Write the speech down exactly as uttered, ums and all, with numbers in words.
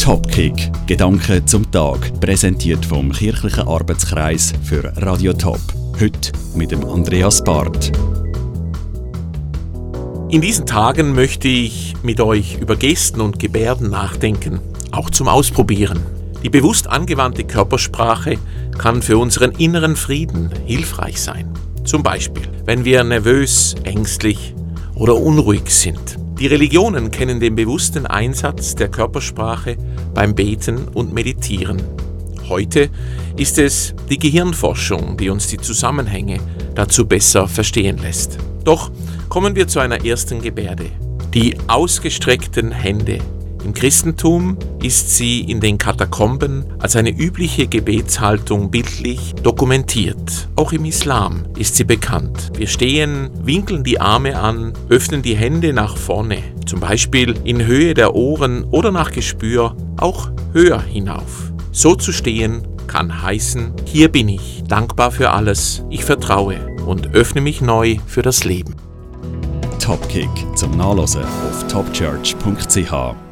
Topkick, Gedanken zum Tag, präsentiert vom Kirchlichen Arbeitskreis für Radio Top. Heute mit dem Andreas Barth. In diesen Tagen möchte ich mit euch über Gesten und Gebärden nachdenken, auch zum Ausprobieren. Die bewusst angewandte Körpersprache kann für unseren inneren Frieden hilfreich sein. Zum Beispiel, wenn wir nervös, ängstlich oder unruhig sind. Die Religionen kennen den bewussten Einsatz der Körpersprache beim Beten und Meditieren. Heute ist es die Gehirnforschung, die uns die Zusammenhänge dazu besser verstehen lässt. Doch kommen wir zu einer ersten Gebärde. Die ausgestreckten Hände. Im Christentum ist sie in den Katakomben als eine übliche Gebetshaltung bildlich dokumentiert. Auch im Islam ist sie bekannt. Wir stehen, winkeln die Arme an, öffnen die Hände nach vorne, zum Beispiel in Höhe der Ohren oder nach Gespür auch höher hinauf. So zu stehen kann heißen, hier bin ich, dankbar für alles, ich vertraue und öffne mich neu für das Leben. Topkick zum Nachlesen auf topchurch punkt c h.